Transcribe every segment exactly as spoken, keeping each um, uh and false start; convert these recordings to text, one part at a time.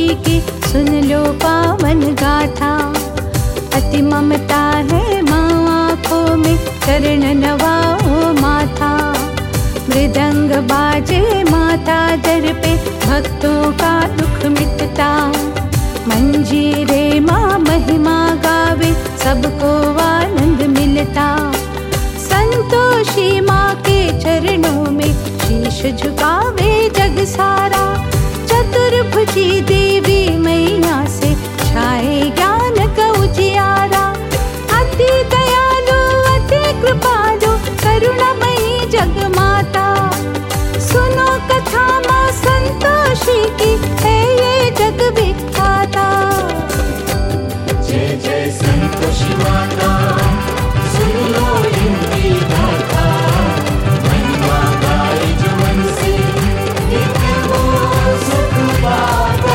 की सुन लो पावन गाथा। अति ममता है माँ आँखों में, चरण नवाओ माथा। मृदंग बाजे माता दर पे, भक्तों का दुख मिटता। मंजीरे माँ महिमा गावे, सबको आनंद मिलता। संतोषी माँ के चरणों में, शीश झुकावे जग सारा। चतुर्भुजी देवी मैया से, छाए ज्ञान का उजियारा। अति दयालु अति कृपालु, करुणामयी जग माता। सुनो कथा माँ संतोषी की, है ये जग विख्याता। जय जय संतोषी माता, सुन लो इनकी गाथा। महिमा गाए जो मन से, नित वो सुख पाता।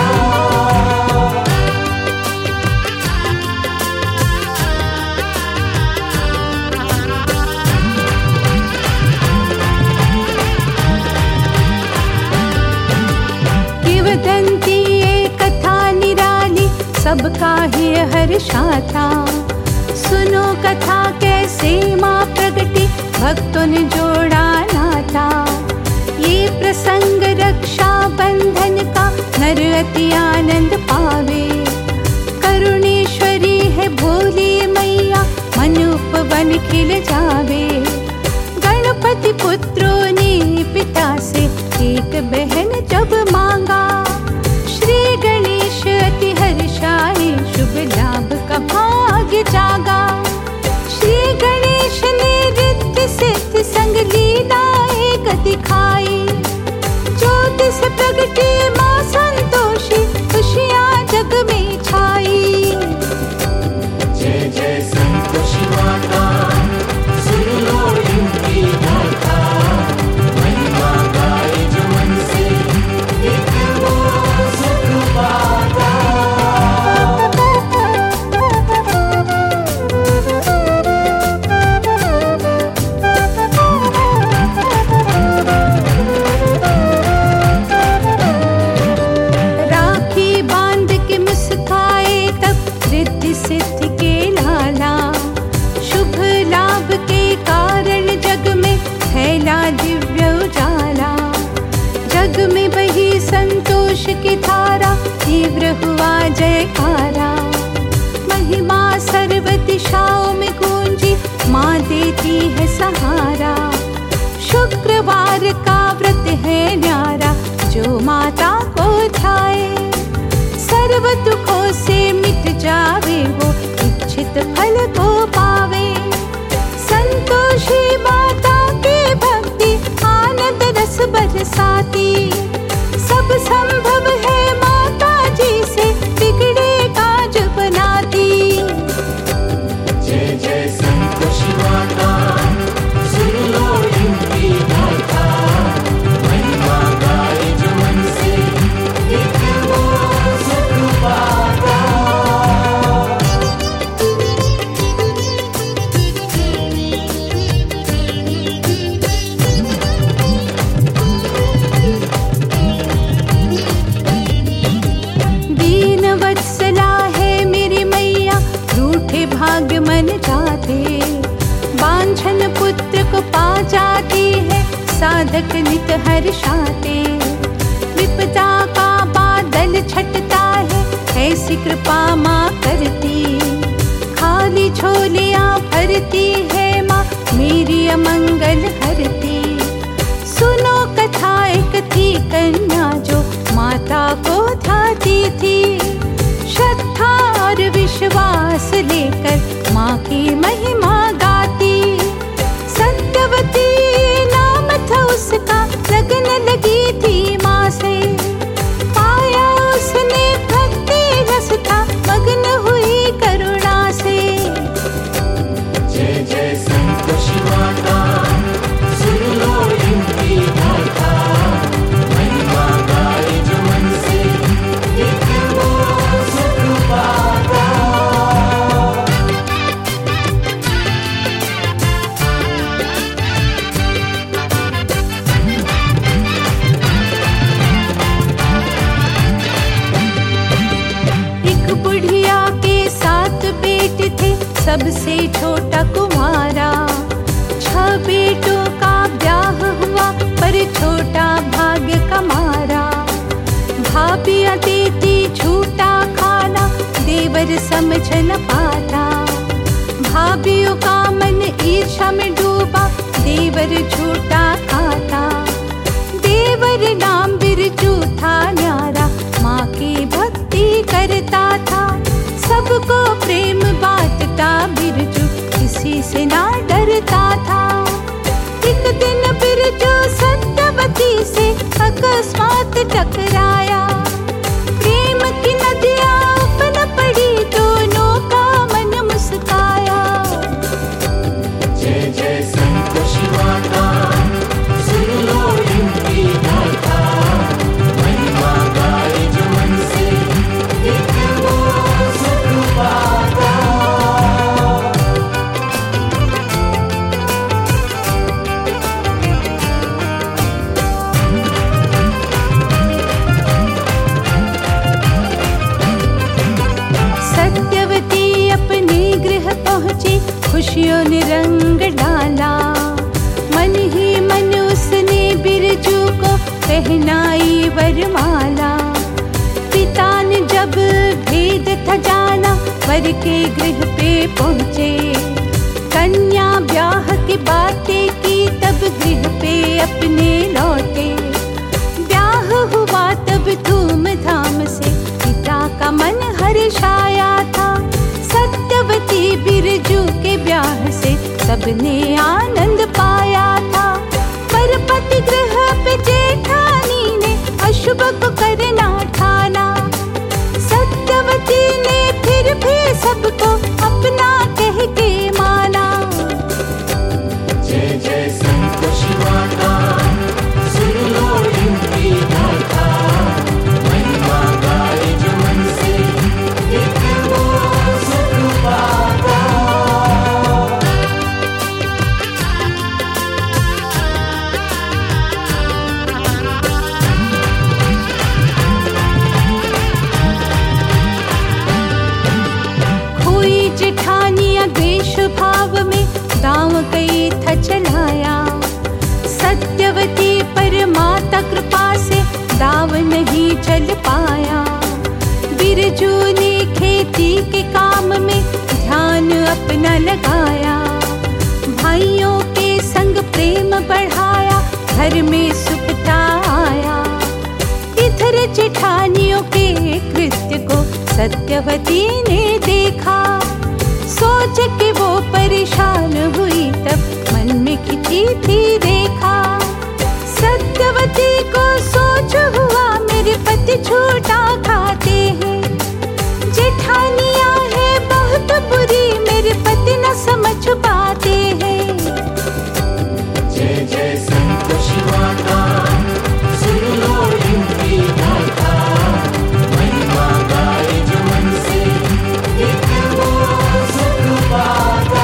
किंवदंती ये कथा निराली, सबका ही हर्षाता। सुनो कथा कैसे माँ प्रगटी, भक्तों ने जोड़ा नाता। ये प्रसंग रक्षा बंधन का, नर अति आनंद पावे। करुणेश्वरी है भोली मैया, मन उपवन खिल जावे। गणपति पुत्रों ने पिता से, एक बहन जब मांगा। श्री गणेश अति हर्षाए, शुभ लाभ का भाग्य जागा। श्री गणेश ने रिद्धि सिद्धि संग लीला एक दिखाई। ज्योतिष प्रगटी माँ संतोषी, खुशियाँ जग में छाई। जय जय संतोषी माता, सुन लो इनकी गाथा। महिमा गाए जो मन से, नित वो सुख पाता। राखी बांध के मुस्काए तब, रिद्धि सिद्धि के लाला। शुभ लाभ के कारण जग में, फैला दिव्य उजाला। जग में बही संतोष की धारा, तीव्र हुआ जयकारा। महिमा सर्व दिशाओं में गूंजी, माँ देती है सहारा। शुक्रवार का व्रत है न्यारा, जो माता को ध्याए। सर्व दुखों से मिट जावे वो, इच्छित फल को पावे। संतोषी माता की भक्ति, आनंद रस बरसाती। सब संभव है माता जी से, बिगड़े काज बनाती। जय जय संतोषी माता, सुन लो इनकी गाथा। महिमा गाए जो मन से, नित वो सुख पाता। दीन वत्सला है मेरी मैया, रूठे भाग्य मन जाते। बांझन पुत्र को पा जाती है, साधक नित हर्षाते। विपदा का बादल छटता है, ऐसी कृपा माँ करती। खाली झोलियाँ भरती है माँ, मेरी अमंगल हरती। सुनो कथा एक थी कन्या, जो माता को ध्याती थी। श्रद्धा और विश्वास लेकर, माँ की महिमा गाती। सत्यवती नाम था उसका, लगन लगी थी माँ से। पाया उसने भक्ति रस था, मग्न हुई करुणा से। जय जय संतोषी माता, सुन लो इनकी गाथा। महिमा गाए जो मन से, नित वो सुख पाता। सबसे छोटा कुंवारा। छह बेटों का ब्याह हुआ पर छोटा भाग्य कमारा। भाभियां देती झूठा खाना, देवर समझ न पाता। भाभियों का मन ईर्ष्या में डूबा, देवर झूठा खाता। देवर नाम बिरजू था न्यारा, माँ की भक्ति करता था। सबको प्रेम बांटता बिरजू, किसी से ना डरता था। एक दिन बिरजू सत्यवती से अकस्मात टकराया। प्रेम की नदियाँ उफन पड़ी, दोनों का मन मुस्काया। जय जय संतोष माता, सुन लो इनकी गाथा। महिमा गाए जो मन से, एक वो सुख पाता। सत्यवती अपने गृह पहुंची, खुशियों ने रंग डाला। मन ही मन उसने बिरजू को पहनाई वरमाला। पिता ने जब भेद था जाना, वर के गृह पे पहुँचे। कन्या ब्याह की बातें की, तब गृह पे अपने लौटे। ब्याह हुआ तब धूमधाम से, पिता का मन हर्षाया था। सत्यवती बिरजू के ब्याह से सबने आनंद पाया था। पर पति गृह पे जेठानी ने अशुभ को करना ठाना। सत्यवती ने फिर भी सबको अपना कह के माना। जय जय संतोष माता, सुन लो इनकी गाथा। महिमा गाए जो मन से, एक वो सुख पाता। खोई जेठानियां द्वेष भाव में, दांव कई था चलाया। सत्यवती पर माता कृपा से दाव नहीं चल पाया। बिरजू ने खेती के काम में ध्यान अपना लगाया। भाइयों के संग प्रेम बढ़ाया, घर में सुखता आया। इधर जेठानियों के कृत्य को सत्यवती ने देखा। सोच के वो परेशान हुई, तब मन में खिंची थी रेखा। सत्यवती को सोच हुआ, मेरे पति झूठा खाते हैं। जेठानियाँ है बहुत बुरी, मेरे पति न समझ पाते हैं। जय जय संतोष माता, सुन लो इनकी गाथा। महिमा गाए जो मन से, एक वो सुख पाता।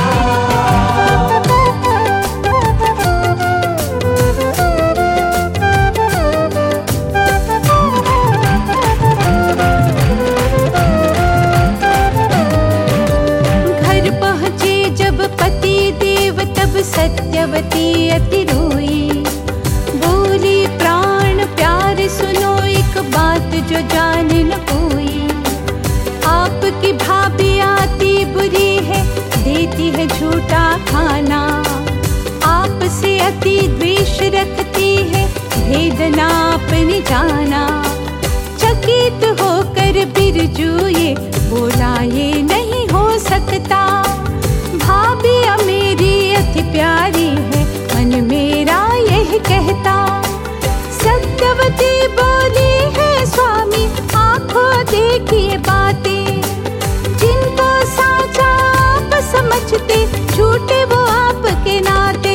घर पहुँचे जब पति देव, तब सत्यवती अति रोई। बोली प्राण प्यार सुनो, एक बात जो जाने न कोई। आपकी भाभी आती बुरी है, देती है झूठा खाना। आपसे अति द्वेष रखती है, भेद ना अपने जाना। चकित होकर बिरजू ये बोला, ये नहीं हो सकता। भाभियाँ मेरी अति प्यारी है, मन मेरा यह कहता। सत्यवती बोली है स्वामी, आंखों देखिए बातें। जिनको साचा आप समझते, झूठे वो आपके नाते।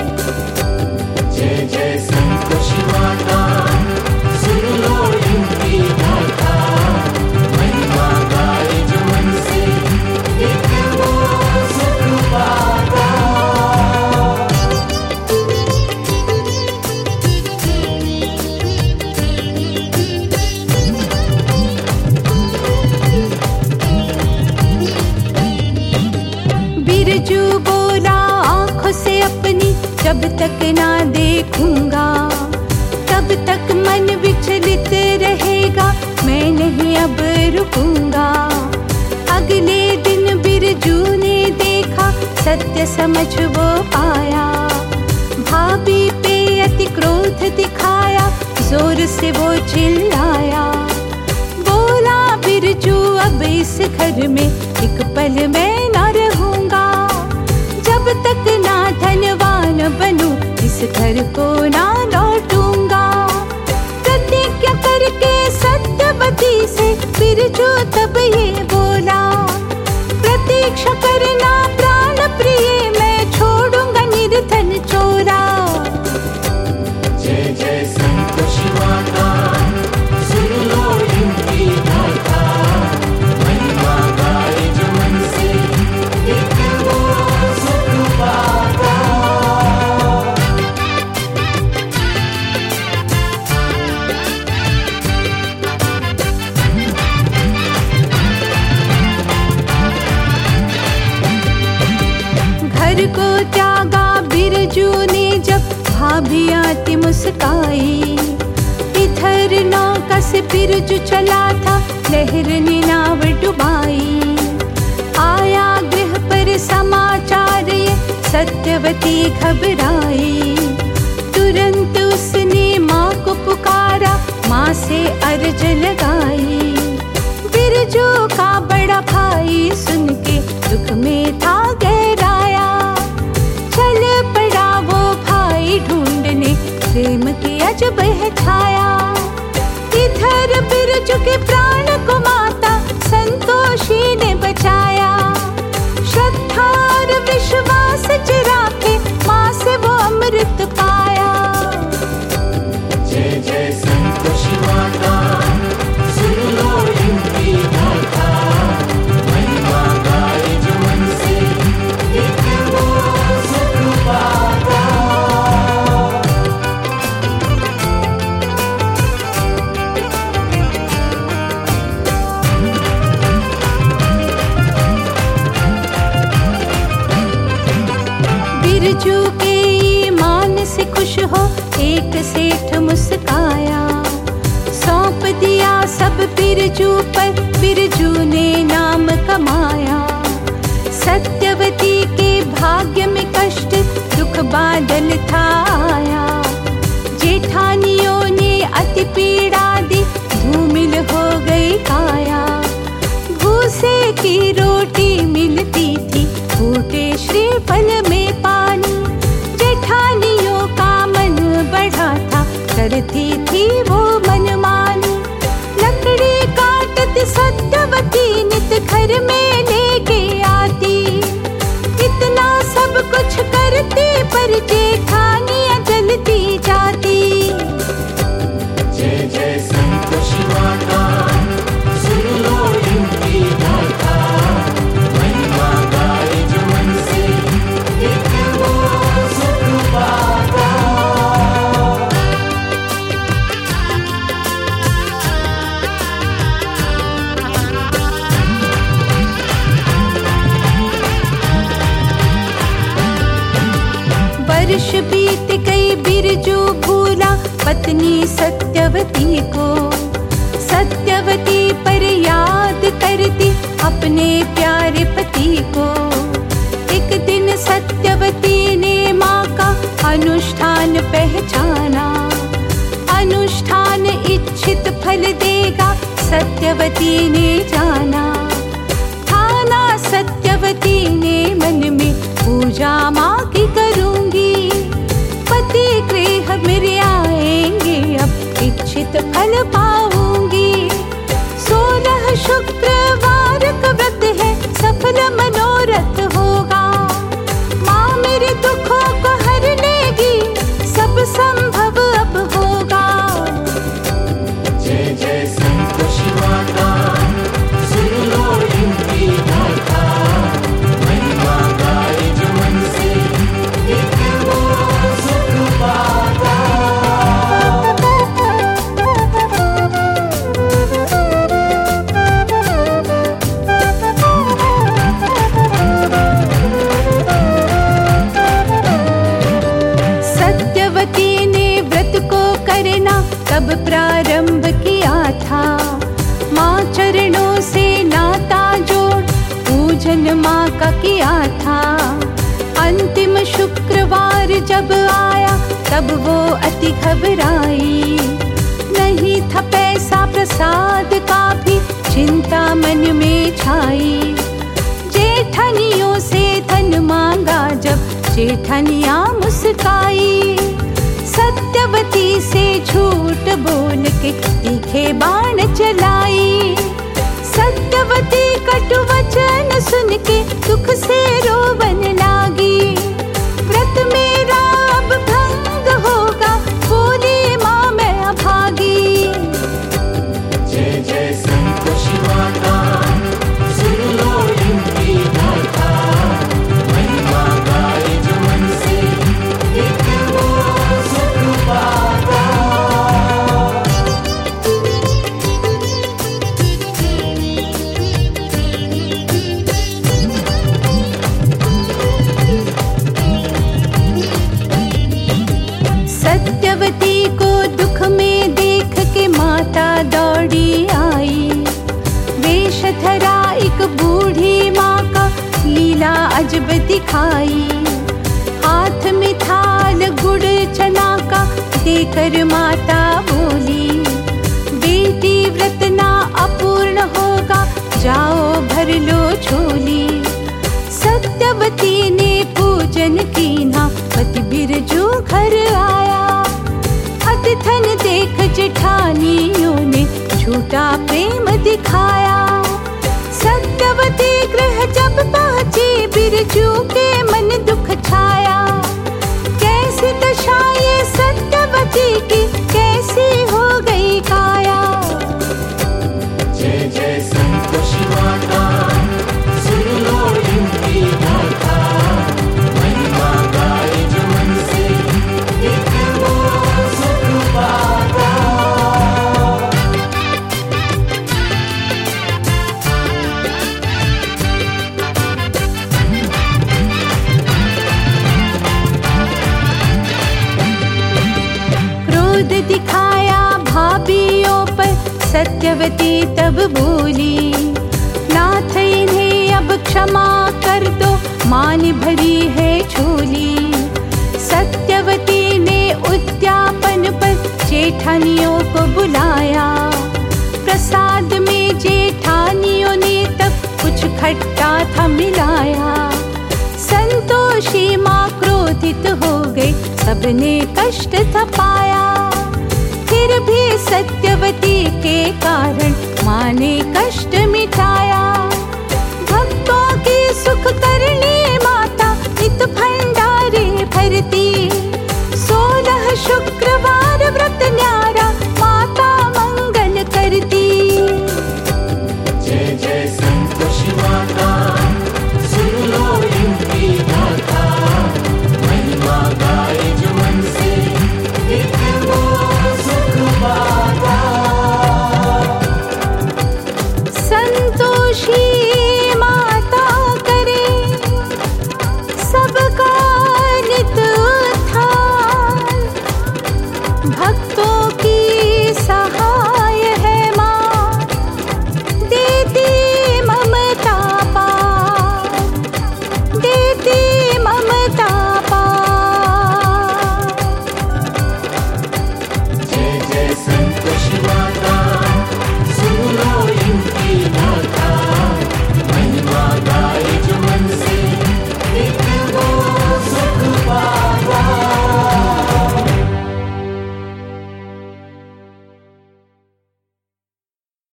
जय जय संतोष माता, सुन लो इनकी गाथा। महिमा गाए जो मन से, बिरजू बोला आंखों से अपनी जब तक ना देखूंगा तब तक मन विचलित रहेगा, मैं नहीं अब रुकूंगा। अगले दिन बिरजू ने देखा, सत्य समझ वो पाया। भाभी पे अति क्रोध दिखाया, जोर से वो चिल्लाया। बोला बिरजू अब इस घर में एक पल मैं ना रहूंगा, जब तक ना धनवान बनूं इस घर को ना लौटूंगा। प्रतिज्ञा करके सत्यवती से बिरजू तब ये बोला, प्रतीक्षा करना प्राण प्रिय, मैं छोड़ूंगा निर्धन चोरा। जय जय संतोष माता, सुन लो इनकी गाथा, महिमा गाए जो मन से, एक वो सुख पाता। घर को त्यागा बिरजू ने जब, भाभी आती मुस्काई। इधर नौका से बिरजू चला था, लहर ने नाव डुबाई। आया गृह पर समाचार ये, सत्यवती घबराई। तुरंत उसने माँ को पुकारा, माँ से अर्ज लगाई। बिरजू का बड़ा भाई सुन के दुख में था गहराया। चल पड़ा वो भाई ढूंढने, प्रेम की अजब है छाया। इधर बिरजू के प्राण को माता संतोषी ने बचाया। श्रद्धा और विश्वास जरा के माँ से वो अमृत पाया। जय जय संतोषी माता, सुन लो इनकी गाथा, महिमा गाए जो मन से, एक वो सुख पाता। बिरजू के ईमान से खुश हो एक सेठ मुस्काया। सौंप दिया सब बिरजू पर, बिरजू ने नाम कमाया। सत्यवती के भाग्य में कष्ट दुख बादल था आया। जेठानियों ने अति पीड़ा दी, धूमिल हो गई काया। भूसे की रोटी मिलती थी, फूटे श्रीफल में पानी। जेठानियों का मन बढ़ा था, करती थी वो मनमानी। लकड़ी काटती सत्यवती नित घर में लेके आती। इतना सब कुछ करती पर जेठानियाँ जलती जाती। जय जय संतोषी माता, सुन लो इनकी गाथा, महिमा गाए जो मन से, एक वो सुख पाता। वर्ष बीत गई बिरजू भूला पत्नी सत्यवती को। सत्यवती पर याद करती अपने प्यारे पति को। एक दिन सत्यवती ने माँ का अनुष्ठान पहचाना। अनुष्ठान इच्छित फल देगा, सत्यवती ने जाना। ठाना सत्यवती ने मन में, पूजा माँ की करूंगी। पति गृह मेरे आएंगे, अब इच्छित फल पाऊंगी। सोलह शुक्रवार का व्रत है, सफल मनोरथ होगा। माँ मेरे दुखों को हर लेगी, सब संभव अब होगा। जय जय संतोषी माता, सुन माँ का किया था। अंतिम शुक्रवार जब आया तब वो अति घबराई। नहीं था पैसा प्रसाद का भी चिंता मन में छाई। जेठनियों से धन मांगा जब जेठनिया मुस्काई। सत्यवती से झूठ बोल के तीखे बाण चलाई। सत्यवती कटु वचन सुन के दुख से रोवन लागी। व्रत मेरा अब भंग होगा, बोली माँ मैं अभागी। जय जय संतोषी माता, सुन लो इनकी गाथा। महिमा गाए जो मन से, एक वो सुख पाता। सत्यवती को दुख में देख के माता दौड़ी आई। वेश धरा एक बूढ़ी माँ का लीला अजब दिखाई। हाथ में थाल गुड़ चना का देकर माता बोली। बेटी व्रत ना अपूर्ण होगा, जाओ भर लो झोली। सत्यवती ने पूजन की ना, पति बिरजू घर आया। अति धन देख जेठानियों ने झूठा प्रेम दिखाया। सत्यवती गृह जब पहुंची, बिरजू के मन दुख छाया। कैसी दशा ये सत्यवती की, कैसी हो गई काया। जय जय संतोषी माता, सुन लो इनकी गाथा। महिमा गाए जो मन से, एक वो सुख पाता। क्रोध दिखाया भाभियों पर सत्यवती तब बोली। नाथ इन्हें अब क्षमा कर दो, माँ ने भरी है झोली। सत्यवती ने उद्यापन पर जेठानियों को बुलाया। प्रसाद में जेठानियों ने तब कुछ खट्टा था मिलाया। संतोषी माँ क्रोधित हो गई, सबने कष्ट था पाया। फिर भी सत्यवती के कारण माँ ने कष्ट मिटाया।